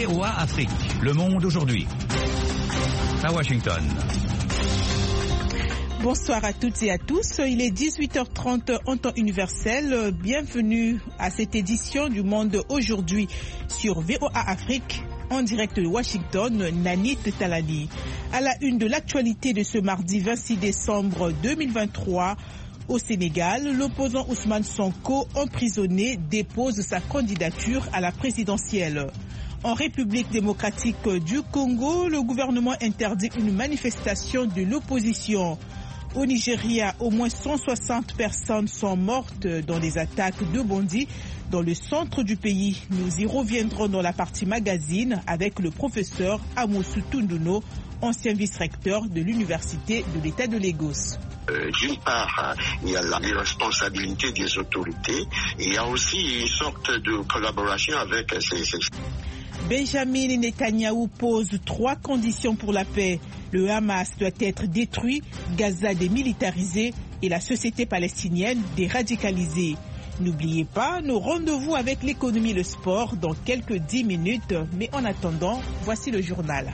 VOA Afrique, le monde aujourd'hui. À Washington. Bonsoir à toutes et à tous. Il est 18h30 en temps universel. Bienvenue à cette édition du Monde aujourd'hui sur VOA Afrique. En direct de Washington, Nanit Talani. À la une de l'actualité de ce mardi 26 décembre 2023, au Sénégal, l'opposant Ousmane Sonko, emprisonné, dépose sa candidature à la présidentielle. En République démocratique du Congo, le gouvernement interdit une manifestation de l'opposition. Au Nigeria, au moins 160 personnes sont mortes dans des attaques de bandits dans le centre du pays. Nous y reviendrons dans la partie magazine avec le professeur Amosu Tunduno, ancien vice-recteur de l'Université de l'État de Lagos. D'une part, il y a la responsabilité des autorités et il y a aussi une sorte de collaboration avec ces... Benjamin Netanyahou pose 3 conditions pour la paix. Le Hamas doit être détruit, Gaza démilitarisé et la société palestinienne déradicalisée. N'oubliez pas nos rendez-vous avec l'économie et le sport dans quelques 10 minutes. Mais en attendant, voici le journal.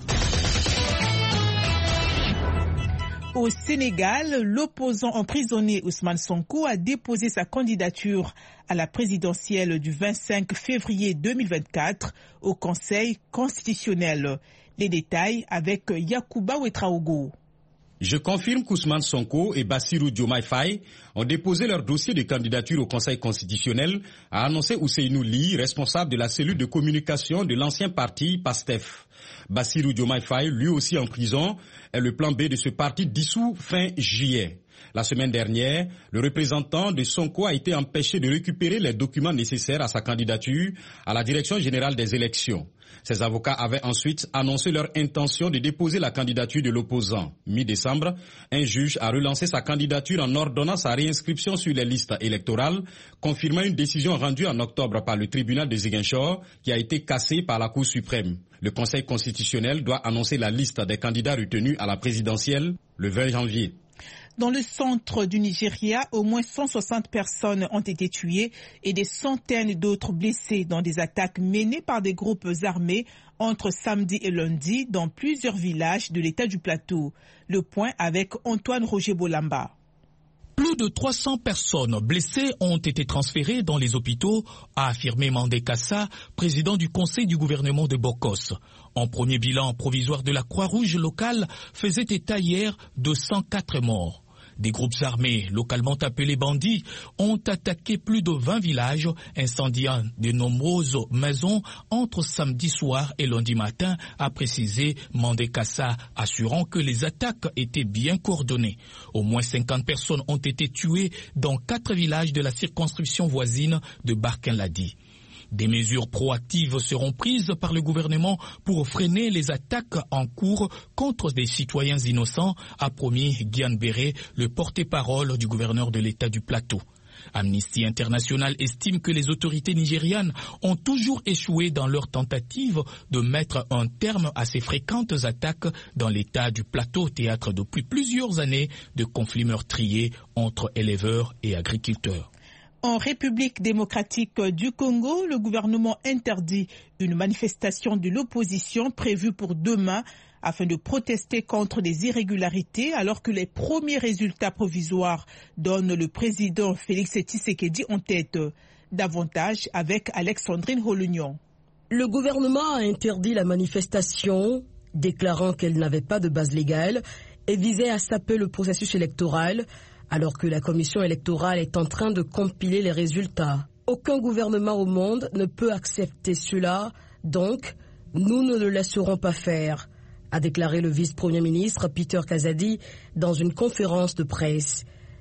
Au Sénégal, l'opposant emprisonné Ousmane Sonko a déposé sa candidature à la présidentielle du 25 février 2024 au Conseil constitutionnel. Les détails avec Yacouba Ouetraogo. Je confirme qu'Ousmane Sonko et Bassirou Diomaye Faye ont déposé leur dossier de candidature au Conseil constitutionnel, a annoncé Ousseynou Ly, responsable de la cellule de communication de l'ancien parti PASTEF. Bassirou Diomaye Faye, lui aussi en prison, est le plan B de ce parti dissous fin juillet. La semaine dernière, le représentant de Sonko a été empêché de récupérer les documents nécessaires à sa candidature à la Direction générale des élections. Ses avocats avaient ensuite annoncé leur intention de déposer la candidature de l'opposant. Mi-décembre, un juge a relancé sa candidature en ordonnant sa réinscription sur les listes électorales, confirmant une décision rendue en octobre par le tribunal de Ziguinchor qui a été cassée par la Cour suprême. Le Conseil constitutionnel doit annoncer la liste des candidats retenus à la présidentielle le 20 janvier. Dans le centre du Nigeria, au moins 160 personnes ont été tuées et des centaines d'autres blessées dans des attaques menées par des groupes armés entre samedi et lundi dans plusieurs villages de l'État du Plateau. Le point avec Antoine Roger Bolamba. Plus de 300 personnes blessées ont été transférées dans les hôpitaux, a affirmé Mandé Kassa, président du conseil du gouvernement de Bokos. En premier bilan provisoire de la Croix-Rouge locale faisait état hier de 104 morts. Des groupes armés, localement appelés bandits, ont attaqué plus de 20 villages, incendiant de nombreuses maisons entre samedi soir et lundi matin, a précisé Mandé Kassa, assurant que les attaques étaient bien coordonnées. Au moins 50 personnes ont été tuées dans 4 villages de la circonscription voisine de Barkin-Ladi. Des mesures proactives seront prises par le gouvernement pour freiner les attaques en cours contre des citoyens innocents, a promis Guiane Béré, le porte-parole du gouverneur de l'État du Plateau. Amnesty International estime que les autorités nigérianes ont toujours échoué dans leur tentative de mettre un terme à ces fréquentes attaques dans l'État du Plateau, théâtre depuis plusieurs années de conflits meurtriers entre éleveurs et agriculteurs. En République démocratique du Congo, le gouvernement interdit une manifestation de l'opposition prévue pour demain afin de protester contre des irrégularités alors que les premiers résultats provisoires donnent le président Félix Tshisekedi en tête. Davantage avec Alexandrine Holunion. Le gouvernement a interdit la manifestation, déclarant qu'elle n'avait pas de base légale et visait à saper le processus électoral, alors que la commission électorale est en train de compiler les résultats. Aucun gouvernement au monde ne peut accepter cela, donc nous ne le laisserons pas faire, a déclaré le vice-premier ministre Peter Kazadi dans une conférence de presse.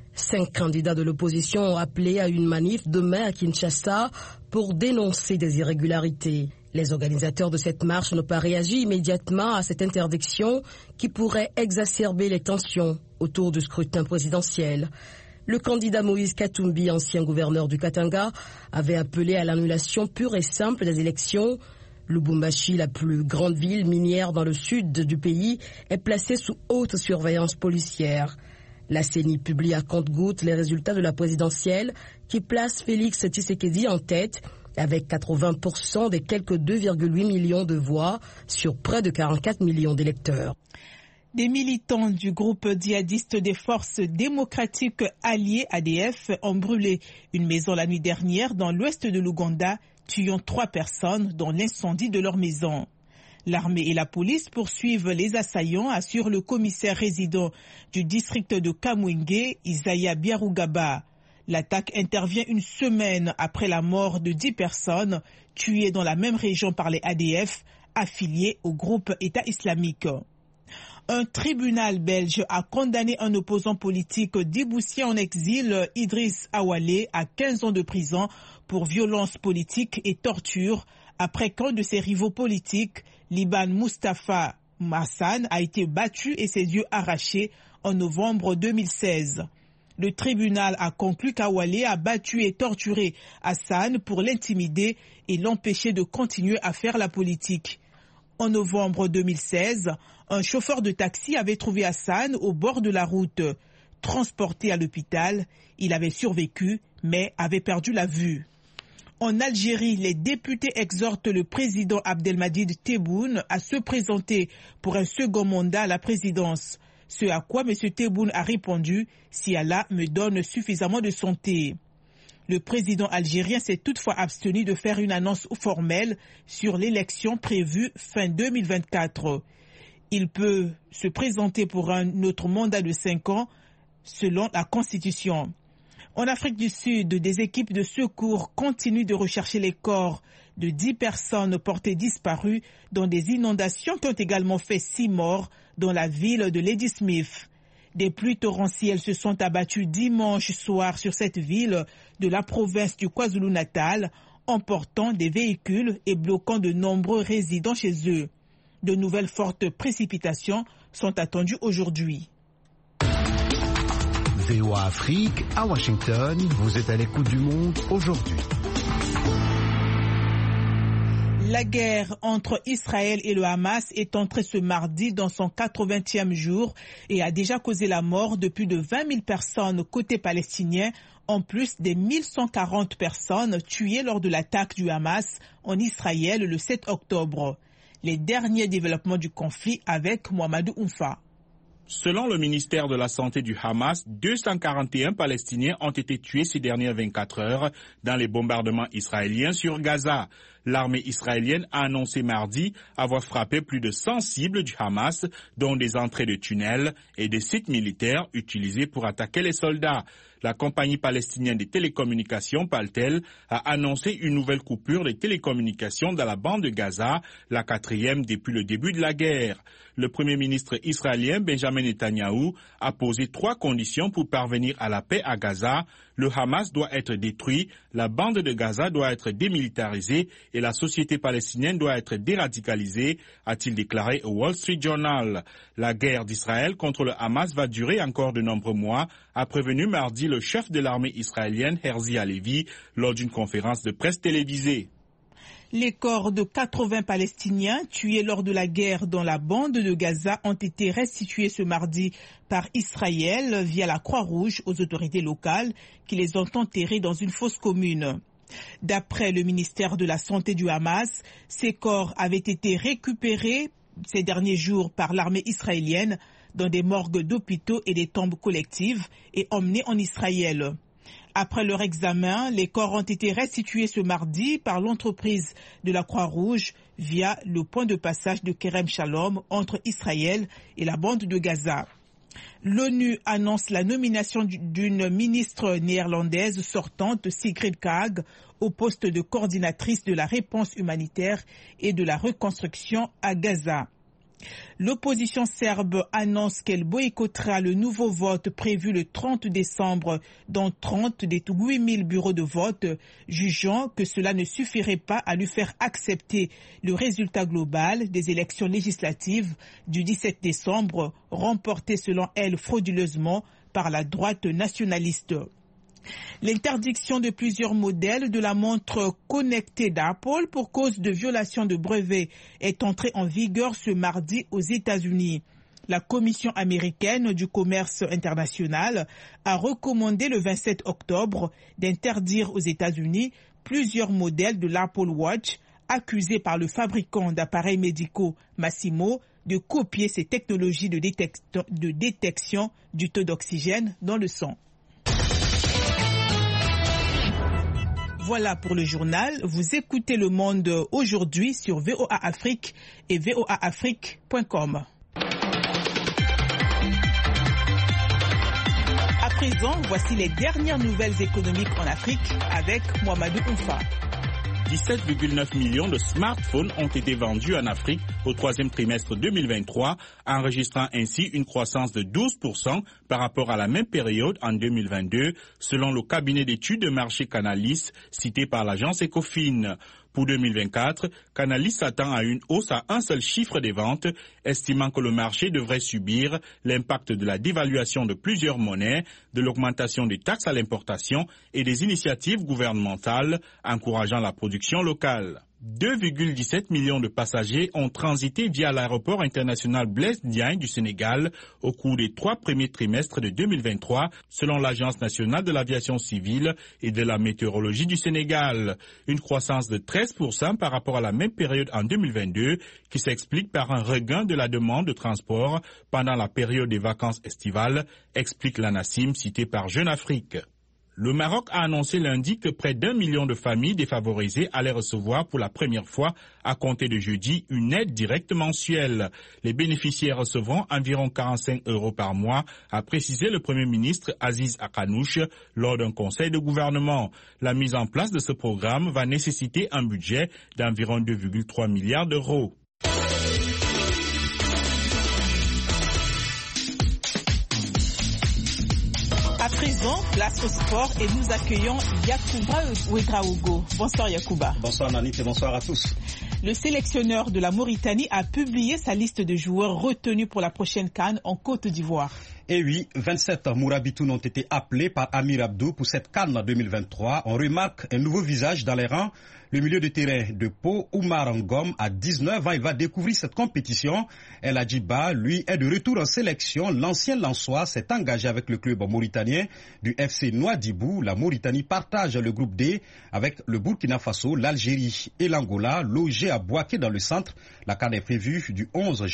5 candidats de l'opposition ont appelé à une manif demain à Kinshasa pour dénoncer des irrégularités. Les organisateurs de cette marche n'ont pas réagi immédiatement à cette interdiction qui pourrait exacerber les tensions autour du scrutin présidentiel. Le candidat Moïse Katumbi, ancien gouverneur du Katanga, avait appelé à l'annulation pure et simple des élections. Lubumbashi, la plus grande ville minière dans le sud du pays, est placée sous haute surveillance policière. La CENI publie à compte-gouttes les résultats de la présidentielle qui place Félix Tshisekedi en tête avec 80% des quelques 2,8 millions de voix sur près de 44 millions d'électeurs. Des militants du groupe djihadiste des forces démocratiques alliées ADF ont brûlé une maison la nuit dernière dans l'ouest de l'Ouganda, tuant 3 personnes dans l'incendie de leur maison. L'armée et la police poursuivent les assaillants, assure le commissaire résident du district de Kamwenge, Isaiah Biarugaba. L'attaque intervient une semaine après la mort de 10 personnes tuées dans la même région par les ADF, affiliés au groupe État islamique. Un tribunal belge a condamné un opposant politique déboussé en exil, Idriss Awale, à 15 ans de prison pour violence politique et torture, après qu'un de ses rivaux politiques, Liban Mustafa Hassan, a été battu et ses yeux arrachés en novembre 2016. Le tribunal a conclu qu'Awale a battu et torturé Hassan pour l'intimider et l'empêcher de continuer à faire la politique. En novembre 2016, un chauffeur de taxi avait trouvé Hassan au bord de la route. Transporté à l'hôpital, il avait survécu, mais avait perdu la vue. En Algérie, les députés exhortent le président Abdelmadjid Tebboune à se présenter pour un second mandat à la présidence. Ce à quoi M. Tebboune a répondu « Si Allah me donne suffisamment de santé ». Le président algérien s'est toutefois abstenu de faire une annonce formelle sur l'élection prévue fin 2024. Il peut se présenter pour un autre mandat de 5 ans selon la Constitution. En Afrique du Sud, des équipes de secours continuent de rechercher les corps de 10 personnes portées disparues dans des inondations qui ont également fait 6 morts dans la ville de Ladysmith. Des pluies torrentielles se sont abattues dimanche soir sur cette ville de la province du KwaZulu-Natal, emportant des véhicules et bloquant de nombreux résidents chez eux. De nouvelles fortes précipitations sont attendues aujourd'hui. VOA Afrique, à Washington, vous êtes à l'écoute du monde aujourd'hui. La guerre entre Israël et le Hamas est entrée ce mardi dans son 80e jour et a déjà causé la mort de plus de 20 000 personnes côté palestinien, en plus des 1140 personnes tuées lors de l'attaque du Hamas en Israël le 7 octobre. Les derniers développements du conflit avec Mohamedou Oumfa. Selon le ministère de la Santé du Hamas, 241 Palestiniens ont été tués ces dernières 24 heures dans les bombardements israéliens sur Gaza. L'armée israélienne a annoncé mardi avoir frappé plus de 100 cibles du Hamas, dont des entrées de tunnels et des sites militaires utilisés pour attaquer les soldats. La compagnie palestinienne des télécommunications, Paltel, a annoncé une nouvelle coupure des télécommunications dans la bande de Gaza, la 4e depuis le début de la guerre. Le premier ministre israélien Benjamin Netanyahou a posé 3 conditions pour parvenir à la paix à Gaza. Le Hamas doit être détruit, la bande de Gaza doit être démilitarisée et la société palestinienne doit être déradicalisée, a-t-il déclaré au Wall Street Journal. La guerre d'Israël contre le Hamas va durer encore de nombreux mois, a prévenu mardi le chef de l'armée israélienne Herzi Halevi lors d'une conférence de presse télévisée. Les corps de 80 Palestiniens tués lors de la guerre dans la bande de Gaza ont été restitués ce mardi par Israël via la Croix-Rouge aux autorités locales qui les ont enterrés dans une fosse commune. D'après le ministère de la Santé du Hamas, ces corps avaient été récupérés ces derniers jours par l'armée israélienne dans des morgues d'hôpitaux et des tombes collectives et emmenés en Israël. Après leur examen, les corps ont été restitués ce mardi par l'entreprise de la Croix-Rouge via le point de passage de Kerem Shalom entre Israël et la bande de Gaza. L'ONU annonce la nomination d'une ministre néerlandaise sortante, Sigrid Kaag, au poste de coordinatrice de la réponse humanitaire et de la reconstruction à Gaza. L'opposition serbe annonce qu'elle boycottera le nouveau vote prévu le 30 décembre dans 30 des 8000 bureaux de vote, jugeant que cela ne suffirait pas à lui faire accepter le résultat global des élections législatives du 17 décembre, remportées selon elle frauduleusement par la droite nationaliste. L'interdiction de plusieurs modèles de la montre connectée d'Apple pour cause de violation de brevets est entrée en vigueur ce mardi aux États-Unis. La Commission américaine du commerce international a recommandé le 27 octobre d'interdire aux États-Unis plusieurs modèles de l'Apple Watch accusés par le fabricant d'appareils médicaux Masimo de copier ses technologies de détection du taux d'oxygène dans le sang. Voilà pour le journal. Vous écoutez Le Monde aujourd'hui sur VOA Afrique et voaafrique.com. À présent, voici les dernières nouvelles économiques en Afrique avec Mohamedou Oufa. 17,9 millions de smartphones ont été vendus en Afrique au troisième trimestre 2023, enregistrant ainsi une croissance de 12% par rapport à la même période en 2022, selon le cabinet d'études de marché Canalys, cité par l'agence Ecofin. Pour 2024, Canalys s'attend à une hausse à un seul chiffre des ventes, estimant que le marché devrait subir l'impact de la dévaluation de plusieurs monnaies, de l'augmentation des taxes à l'importation et des initiatives gouvernementales encourageant la production locale. 2,17 millions de passagers ont transité via l'aéroport international Blaise Diagne du Sénégal au cours des 3 premiers trimestres de 2023, selon l'Agence nationale de l'aviation civile et de la météorologie du Sénégal. Une croissance de 13% par rapport à la même période en 2022, qui s'explique par un regain de la demande de transport pendant la période des vacances estivales, explique l'ANACIM cité par Jeune Afrique. Le Maroc a annoncé lundi que près d'1 million de familles défavorisées allaient recevoir pour la première fois à compter de jeudi une aide directe mensuelle. Les bénéficiaires recevront environ 45 € par mois, a précisé le Premier ministre Aziz Akanouche lors d'un conseil de gouvernement. La mise en place de ce programme va nécessiter un budget d'environ 2,3 milliards d'euros. À présent, place au sport et nous accueillons Yacouba Ouedraogo. Bonsoir Yacouba. Bonsoir Nanit et bonsoir à tous. Le sélectionneur de la Mauritanie a publié sa liste de joueurs retenus pour la prochaine CAN en Côte d'Ivoire. Et oui, 27 Mourabitoun ont été appelés par Amir Abdou pour cette CAN 2023. On remarque un nouveau visage dans les rangs. Le milieu de terrain de Pau, Oumar Ngom, à 19 ans, il va découvrir cette compétition. El Hadjiba, lui, est de retour en sélection. L'ancien Lensois s'est engagé avec le club mauritanien du FC Nouadhibou. La Mauritanie partage le groupe D avec le Burkina Faso, l'Algérie et l'Angola, logés à Bouaké dans le centre. La CAN est prévue du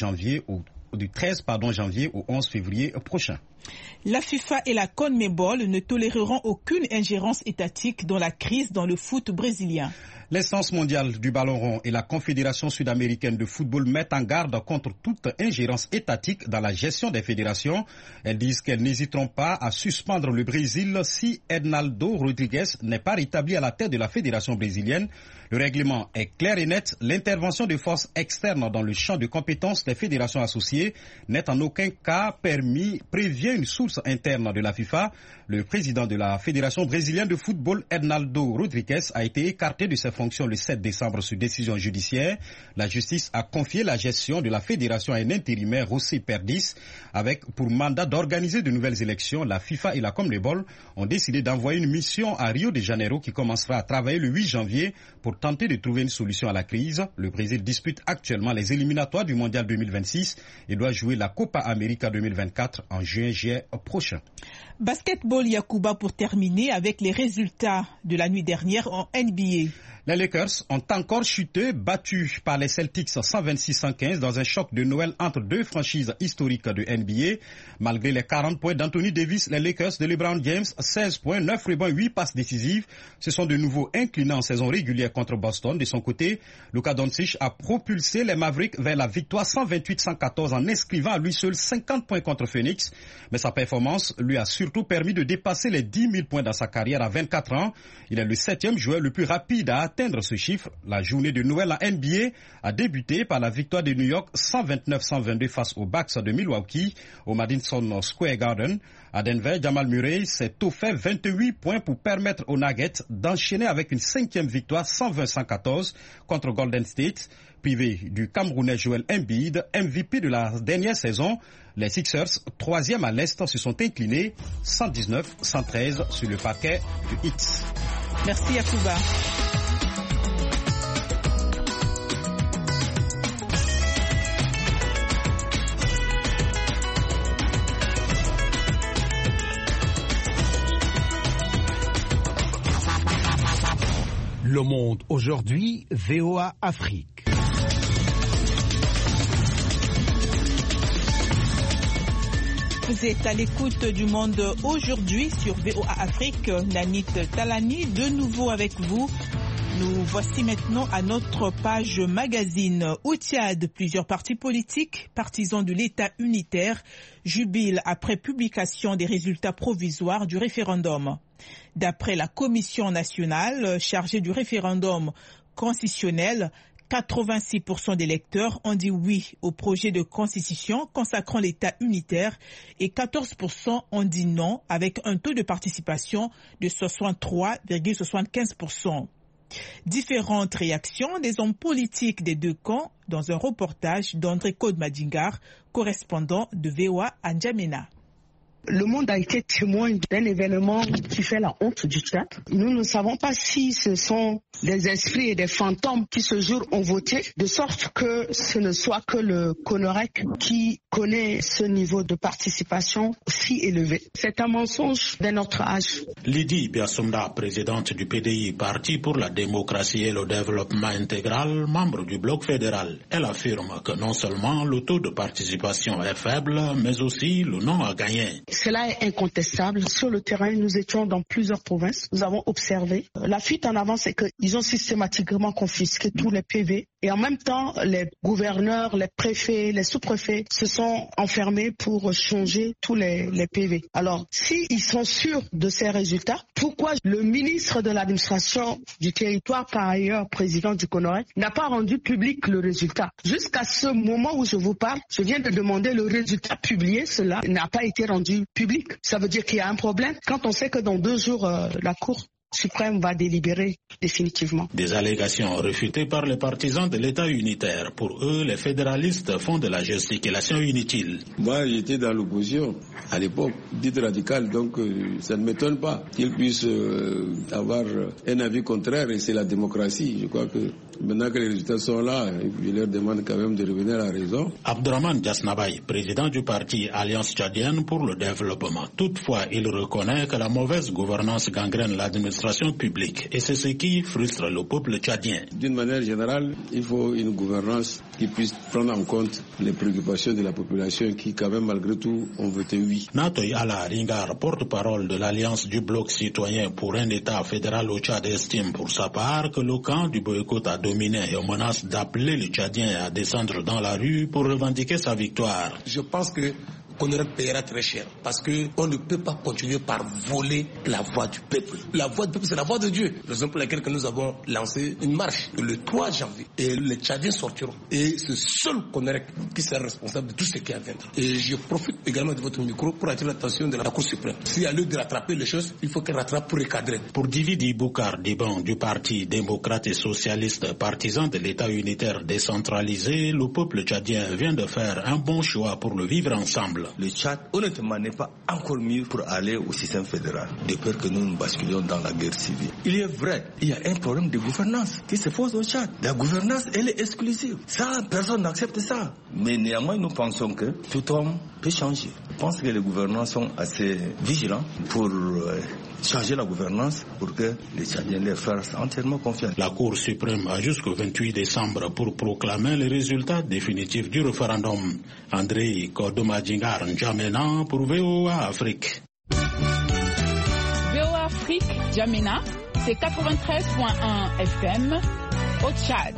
13 janvier au 11 février prochain. La FIFA et la CONMEBOL ne toléreront aucune ingérence étatique dans la crise dans le foot brésilien. L'instance mondiale du ballon rond et la Confédération sud-américaine de football mettent en garde contre toute ingérence étatique dans la gestion des fédérations. Elles disent qu'elles n'hésiteront pas à suspendre le Brésil si Ednaldo Rodrigues n'est pas rétabli à la tête de la fédération brésilienne. Le règlement est clair et net. L'intervention de forces externes dans le champ de compétences des fédérations associées n'est en aucun cas prévient une source interne de la FIFA. Le président de la Fédération brésilienne de football, Ednaldo Rodrigues, a été écarté de ses fonctions le 7 décembre sur décision judiciaire. La justice a confié la gestion de la fédération à un intérimaire, José Perdis, avec pour mandat d'organiser de nouvelles élections. La FIFA et la CONMEBOL ont décidé d'envoyer une mission à Rio de Janeiro qui commencera à travailler le 8 janvier pour tenter de trouver une solution à la crise. Le Brésil dispute actuellement les éliminatoires du Mondial 2026 et doit jouer la Copa América 2024 en juin-juillet prochain. Basketball Yacouba pour terminer avec les résultats de la nuit dernière en NBA. Les Lakers ont encore chuté, battus par les Celtics 126-115 dans un choc de Noël entre deux franchises historiques de NBA. Malgré les 40 points d'Anthony Davis, les Lakers de LeBron James, 16 points, 9 rebonds, 8 passes décisives, se sont de nouveau inclinés en saison régulière contre Boston. De son côté, Luka Doncic a propulsé les Mavericks vers la victoire 128-114 en inscrivant à lui seul 50 points contre Phoenix. Mais sa performance lui a surtout permis de dépasser les 10 000 points dans sa carrière à 24 ans. Il est le 7e joueur le plus rapide à atteindre ce chiffre. La journée de Noël en NBA a débuté par la victoire de New York 129-122 face aux Bucks de Milwaukee au Madison Square Garden. À Denver, Jamal Murray s'est offert 28 points pour permettre aux Nuggets d'enchaîner avec une 5e victoire 120-114 contre Golden State. Privé du Camerounais Joel Embiid, MVP de la dernière saison, les Sixers, 3e à l'Est, se sont inclinés 119-113 sur le parquet du Heat. Merci Yacouba. Le Monde aujourd'hui, VOA Afrique. Vous êtes à l'écoute du Monde aujourd'hui sur VOA Afrique. Nanit Talani, de nouveau avec vous. Nous voici maintenant à notre page magazine. Au Tchad, plusieurs partis politiques, partisans de l'État unitaire, jubilent après publication des résultats provisoires du référendum. D'après la Commission nationale chargée du référendum constitutionnel, 86% des électeurs ont dit oui au projet de constitution consacrant l'État unitaire et 14% ont dit non avec un taux de participation de 63,75%. Différentes réactions des hommes politiques des deux camps dans un reportage d'André Kodmadingar, correspondant de VOA à N'Djamena. Le monde a été témoin d'un événement qui fait la honte du Tchad. Nous ne savons pas si ce sont des esprits et des fantômes qui ce jour ont voté, de sorte que ce ne soit que le CONOREC qui connaît ce niveau de participation si élevé. C'est un mensonge d'un autre âge. Lydie Biassoumda, présidente du PDI, Parti pour la démocratie et le développement intégral, membre du bloc fédéral. Elle affirme que non seulement le taux de participation est faible, mais aussi le non a gagné. Cela est incontestable. Sur le terrain, nous étions dans plusieurs provinces. Nous avons observé. La fuite en avant, c'est qu'ils ont systématiquement confisqué tous les PV. Et en même temps, les gouverneurs, les préfets, les sous-préfets se sont enfermés pour changer tous les PV. Alors, s'ils sont sûrs de ces résultats, pourquoi le ministre de l'administration du territoire, par ailleurs président du CONOREC, n'a pas rendu public le résultat? Jusqu'à ce moment où je vous parle, je viens de demander le résultat publié. Cela n'a pas été rendu public. Ça veut dire qu'il y a un problème quand on sait que dans 2 jours, la Cour suprême va délibérer définitivement. Des allégations réfutées par les partisans de l'État unitaire. Pour eux, les fédéralistes font de la gesticulation inutile. Moi, j'étais dans l'opposition à l'époque, dite radicale, donc ça ne m'étonne pas qu'ils puissent avoir un avis contraire, et c'est la démocratie. Je crois que maintenant que les résultats sont là, je leur demande quand même de revenir à la raison. Abdourahmane Diasnabaye, président du parti Alliance tchadienne pour le développement. Toutefois, il reconnaît que la mauvaise gouvernance gangrène l'administration publique, et c'est ce qui frustre le peuple tchadien. D'une manière générale, il faut une gouvernance qui puisse prendre en compte les préoccupations de la population qui, quand même, malgré tout, ont voté oui. Natoy Ala Ringar, porte-parole de l'Alliance du bloc citoyen pour un État fédéral au Tchad, estime pour sa part que le camp du boycott a dominé et menace d'appeler les Tchadiens à descendre dans la rue pour revendiquer sa victoire. Je pense que CONOREC payera très cher, parce qu'on ne peut pas continuer par voler la voix du peuple. La voix du peuple, c'est la voix de Dieu. Raison pour laquelle nous avons lancé une marche le 3 janvier. Et les Tchadiens sortiront. Et c'est seul CONOREC qui sera responsable de tout ce qui viendra. Et je profite également de votre micro pour attirer l'attention de la Cour suprême. Si à lieu de rattraper les choses, il faut qu'elle rattrape pour recadrer. Pour Dividi Boukar Diban du Parti démocrate et socialiste, partisan de l'État unitaire décentralisé, le peuple tchadien vient de faire un bon choix pour le vivre ensemble. Le Tchad, honnêtement, n'est pas encore mieux pour aller au système fédéral, de peur que nous nous basculions dans la guerre civile. Il est vrai, il y a un problème de gouvernance qui se pose au Tchad. La gouvernance, elle est exclusive. Ça, personne n'accepte ça. Mais néanmoins, nous pensons que tout homme peut changer. Je pense que les gouvernants sont assez vigilants pour changer la gouvernance pour que les Tchadiens leur fassent entièrement confiance. La Cour suprême a jusqu'au 28 décembre pour proclamer les résultats définitifs du référendum. André Kodomadingar N'Djamena pour VOA Afrique. VOA Afrique, N'Djamena, c'est 93.1 FM au Tchad.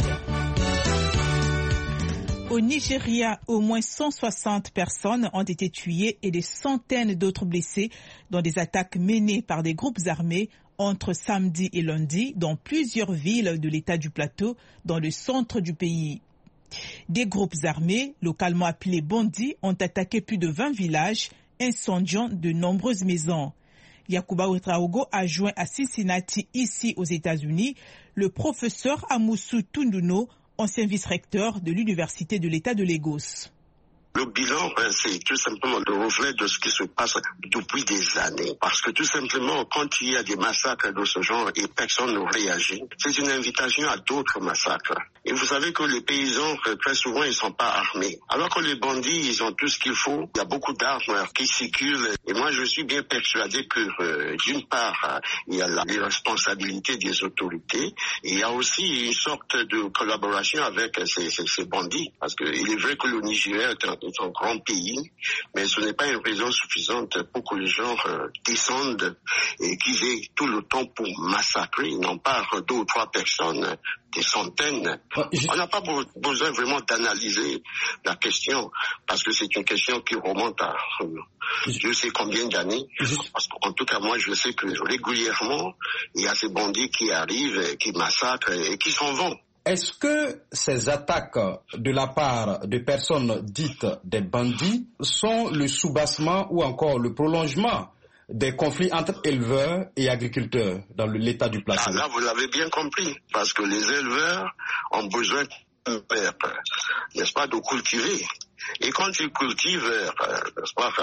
Au Nigeria, au moins 160 personnes ont été tuées et des centaines d'autres blessées dans des attaques menées par des groupes armés entre samedi et lundi dans plusieurs villes de l'État du Plateau, dans le centre du pays. Des groupes armés, localement appelés bandits, ont attaqué plus de 20 villages, incendiant de nombreuses maisons. Yakuba Ouedraogo a joint à Cincinnati, ici aux États-Unis, le professeur Amoussou Tunduno, ancien vice-recteur de l'Université de l'État de Lagos. Le bilan, c'est tout simplement le reflet de ce qui se passe depuis des années. Parce que tout simplement, quand il y a des massacres de ce genre et personne ne réagit, c'est une invitation à d'autres massacres. Et vous savez que les paysans, très souvent, ils sont pas armés. Alors que les bandits, ils ont tout ce qu'il faut. Il y a beaucoup d'armes qui circulent. Et moi, je suis bien persuadé que, d'une part, il y a la responsabilité des autorités. Et il y a aussi une sorte de collaboration avec ces bandits. Parce qu'il est vrai que le Nigeria est un grand pays, mais ce n'est pas une raison suffisante pour que les gens descendent et qu'ils aient tout le temps pour massacrer, non pas 2 ou 3 personnes, des centaines. On n'a pas besoin vraiment d'analyser la question, parce que c'est une question qui remonte à je sais combien d'années. Parce qu'en tout cas, moi, je sais que régulièrement, il y a ces bandits qui arrivent, qui massacrent et qui s'en vont. Est-ce que ces attaques de la part de personnes dites des bandits sont le soubassement ou encore le prolongement des conflits entre éleveurs et agriculteurs dans l'état du Plateau? Là, vous l'avez bien compris, parce que les éleveurs ont besoin de terre, n'est-ce pas, de cultiver. Et quand ils cultivent, n'est-ce pas,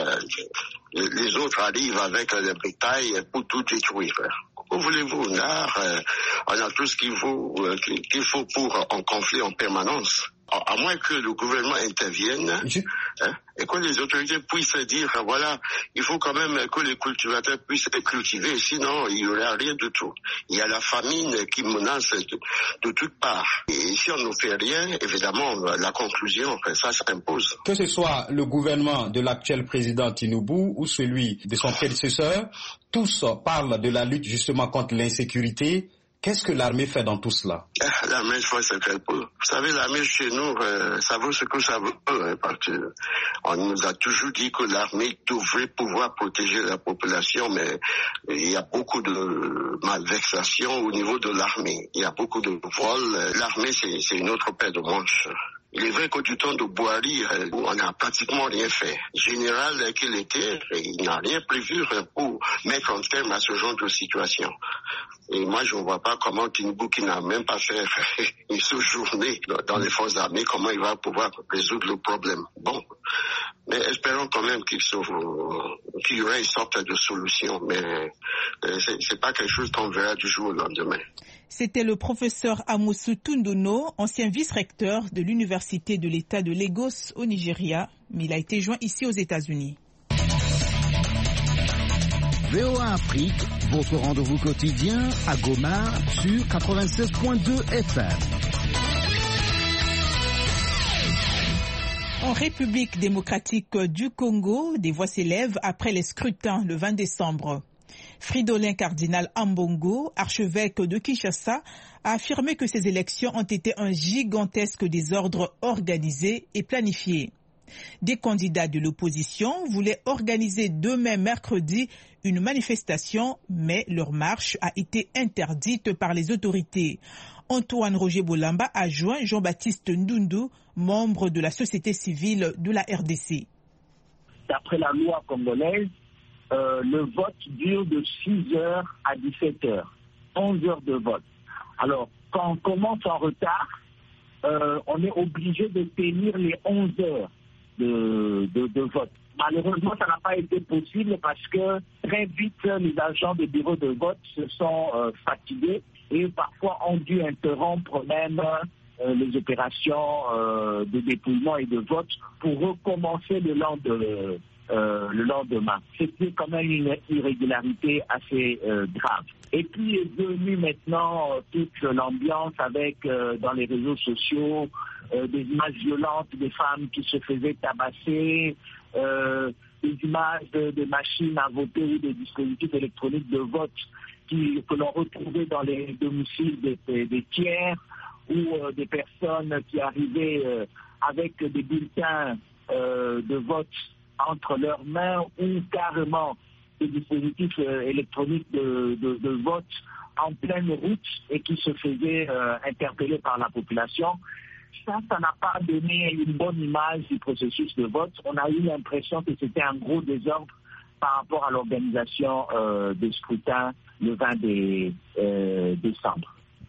les autres arrivent avec le bétail pour tout détruire. Où voulez-vous? Là, on a tout ce qu'il faut pour un conflit en permanence. À moins que le gouvernement intervienne et que les autorités puissent dire, voilà, il faut quand même que les cultivateurs puissent cultiver, sinon il n'y aura rien du tout. Il y a la famine qui menace de toutes parts. Et si on ne fait rien, évidemment, la conclusion, ça s'impose. Que ce soit le gouvernement de l'actuel président Tinubu ou celui de son prédécesseur, tous parlent de la lutte justement contre l'insécurité. Qu'est-ce que l'armée fait dans tout cela? L'armée fait ce qu'elle peut. Vous savez, l'armée chez nous, ça vaut ce que ça veut. Parce que on nous a toujours dit que l'armée devrait pouvoir protéger la population, mais il y a beaucoup de malversations au niveau de l'armée. Il y a beaucoup de vols. L'armée, c'est une autre paire de manches. Il est vrai qu'au du temps de Boari, on n'a pratiquement rien fait. Général qu'il était, il n'a rien prévu pour mettre en terme à ce genre de situation. Et moi, je ne vois pas comment Tinubu, qui n'a même pas fait une seule journée dans les forces armées, comment il va pouvoir résoudre le problème. Bon, mais espérons quand même qu'il y aura une sorte de solution. Mais c'est pas quelque chose qu'on verra du jour au lendemain. C'était le professeur Amosu Tunduno, ancien vice-recteur de l'Université de l'État de Lagos au Nigeria, mais il a été joint ici aux États-Unis. VOA Afrique, votre rendez-vous quotidien à Goma sur 96.2 FM. En République démocratique du Congo, des voix s'élèvent après les scrutins le 20 décembre. Fridolin Cardinal Ambongo, archevêque de Kinshasa, a affirmé que ces élections ont été un gigantesque désordre organisé et planifié. Des candidats de l'opposition voulaient organiser demain mercredi une manifestation, mais leur marche a été interdite par les autorités. Antoine Roger Bolamba a joint Jean-Baptiste Ndundu, membre de la société civile de la RDC. D'après la loi congolaise, le vote dure de 6h à 17h, 11 heures de vote. Alors, quand on commence en retard, on est obligé de tenir les 11 heures de vote. Malheureusement, ça n'a pas été possible parce que très vite, les agents des bureaux de vote se sont fatigués et parfois ont dû interrompre même les opérations de dépouillement et de vote pour recommencer le lendemain. C'était quand même une irrégularité assez grave. Et puis est venue maintenant toute l'ambiance avec dans les réseaux sociaux des images violentes des femmes qui se faisaient tabasser, des images de machines à voter ou des dispositifs électroniques de vote que l'on retrouvait dans les domiciles des tiers ou des personnes qui arrivaient avec des bulletins de vote entre leurs mains ou carrément des dispositifs électroniques de vote en pleine route et qui se faisaient interpeller par la population. Ça n'a pas donné une bonne image du processus de vote. On a eu l'impression que c'était un gros désordre par rapport à l'organisation des scrutins le 20 décembre.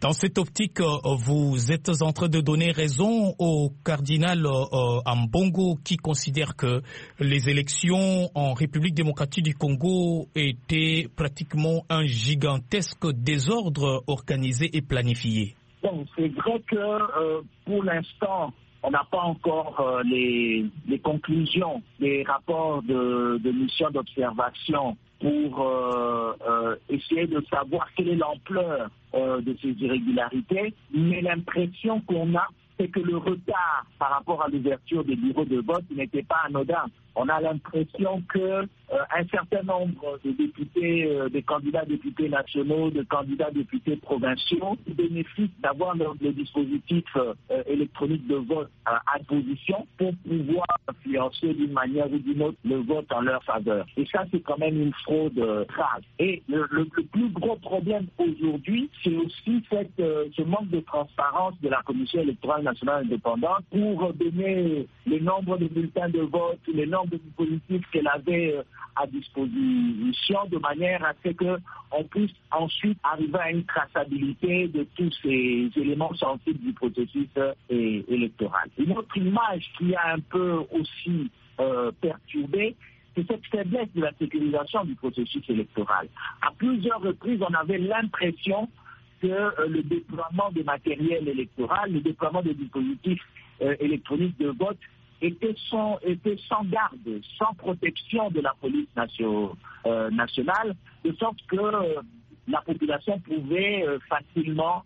Dans cette optique, vous êtes en train de donner raison au cardinal Ambongo qui considère que les élections en République démocratique du Congo étaient pratiquement un gigantesque désordre organisé et planifié. Bon, c'est vrai que pour l'instant, on n'a pas encore les conclusions des rapports de mission d'observation pour essayer de savoir quelle est l'ampleur de ces irrégularités, mais l'impression qu'on a, c'est que le retard par rapport à l'ouverture des bureaux de vote n'était pas anodin. On a l'impression que un certain nombre de députés, des candidats députés nationaux, de candidats députés provinciaux bénéficient d'avoir le dispositif électronique de vote à position pour pouvoir influencer d'une manière ou d'une autre le vote en leur faveur. Et ça, c'est quand même une fraude grave. Et le plus gros problème aujourd'hui, c'est aussi ce manque de transparence de la Commission électorale nationale indépendante pour donner le nombre de bulletins de vote, les nombres de dispositifs qu'elle avait à disposition, de manière à ce qu'on puisse ensuite arriver à une traçabilité de tous ces éléments sensibles du processus électoral. Une autre image qui a un peu aussi perturbé, c'est cette faiblesse de la sécurisation du processus électoral. À plusieurs reprises, on avait l'impression que le déploiement des matériels électoral, le déploiement des dispositifs électroniques de vote était sans garde, sans protection de la police nationale, de sorte que la population pouvait facilement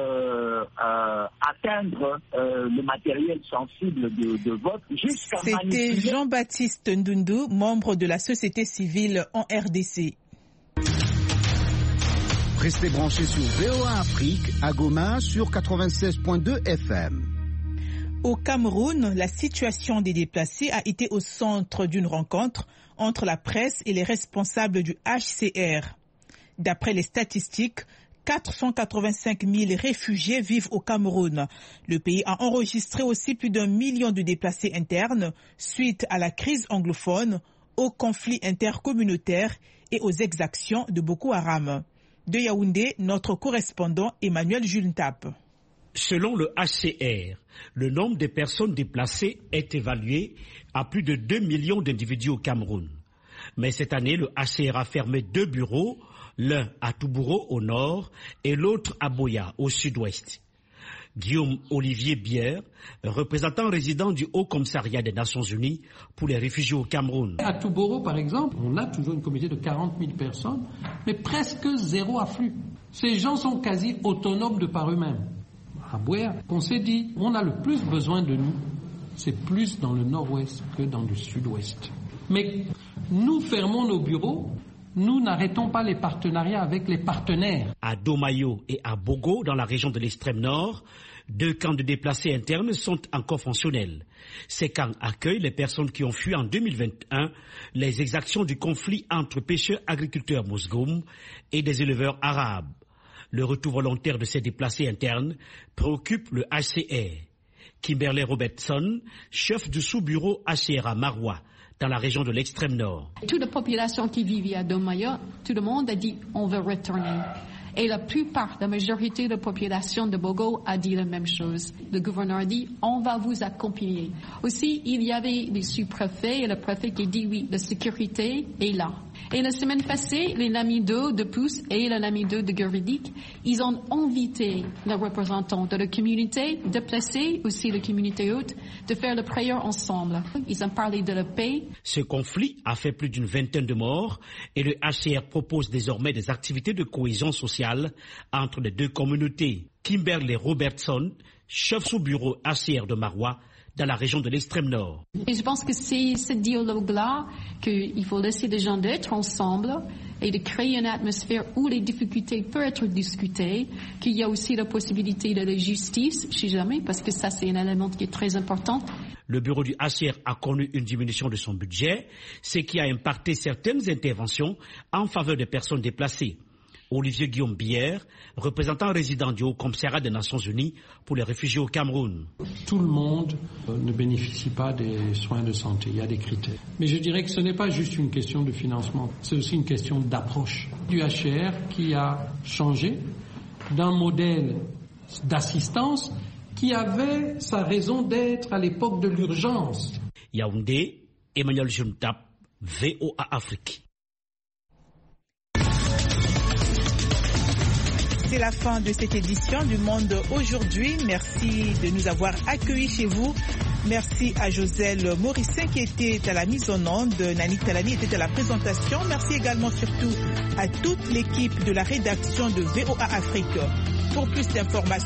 atteindre le matériel sensible de vote jusqu'à manipuler. C'était Jean-Baptiste Ndundu, membre de la société civile en RDC. Restez branchés sur VOA Afrique à Goma sur 96.2 FM. Au Cameroun, la situation des déplacés a été au centre d'une rencontre entre la presse et les responsables du HCR. D'après les statistiques, 485 000 réfugiés vivent au Cameroun. Le pays a enregistré aussi plus d'1 million de déplacés internes suite à la crise anglophone, aux conflits intercommunautaires et aux exactions de Boko Haram. De Yaoundé, notre correspondant Emmanuel Juntap. Selon le HCR, le nombre de personnes déplacées est évalué à plus de 2 millions d'individus au Cameroun. Mais cette année, le HCR a fermé 2 bureaux, l'un à Toubouro au nord et l'autre à Boya au sud-ouest. Guillaume Olivier Bière, représentant résident du Haut Commissariat des Nations Unies pour les réfugiés au Cameroun. À Toubouro, par exemple, on a toujours une communauté de 40 000 personnes, mais presque zéro afflux. Ces gens sont quasi autonomes de par eux-mêmes. À Boya, on s'est dit, on a le plus besoin de nous, c'est plus dans le nord-ouest que dans le sud-ouest. Mais nous fermons nos bureaux, nous n'arrêtons pas les partenariats avec les partenaires. À Domayo et à Bogo, dans la région de l'extrême nord, 2 camps de déplacés internes sont encore fonctionnels. Ces camps accueillent les personnes qui ont fui en 2021 les exactions du conflit entre pêcheurs-agriculteurs Mosgoum et des éleveurs arabes. Le retour volontaire de ces déplacés internes préoccupe le HCR. Kimberley Robertson, chef du sous-bureau HCR à Maroua, dans la région de l'extrême nord. Toute la population qui vivait à Domayo, tout le monde a dit on veut retourner. Et la majorité de la population de Bogo a dit la même chose. Le gouverneur a dit on va vous accompagner. Aussi, il y avait les sous-préfets et le préfet qui dit oui, la sécurité est là. Et la semaine passée, les Namido de Pousse et les Namido de Gurvidik, ils ont invité les représentants de la communauté déplacée, aussi la communauté haute, de faire la prière ensemble. Ils ont parlé de la paix. Ce conflit a fait plus d'une vingtaine de morts et le HCR propose désormais des activités de cohésion sociale entre les 2 communautés. Kimberley Robertson, chef sous-bureau HCR de Maroua, dans la région de l'extrême nord. Et je pense que c'est ce dialogue-là qu'il faut laisser les gens d'être ensemble et de créer une atmosphère où les difficultés peuvent être discutées, qu'il y a aussi la possibilité de la justice, si jamais, parce que ça c'est un élément qui est très important. Le bureau du HCR a connu une diminution de son budget, ce qui a impacté certaines interventions en faveur des personnes déplacées. Olivier Guillaume Bière, représentant résident du Haut Commissariat des Nations Unies pour les réfugiés au Cameroun. Tout le monde ne bénéficie pas des soins de santé, il y a des critères. Mais je dirais que ce n'est pas juste une question de financement, c'est aussi une question d'approche du HCR qui a changé d'un modèle d'assistance qui avait sa raison d'être à l'époque de l'urgence. Yaoundé, Emmanuel Juntap, VOA Afrique. C'est la fin de cette édition du Monde aujourd'hui. Merci de nous avoir accueillis chez vous. Merci à Joselle Morissin qui était à la mise en onde. Nani Talani était à la présentation. Merci également surtout à toute l'équipe de la rédaction de VOA Afrique. Pour plus d'informations,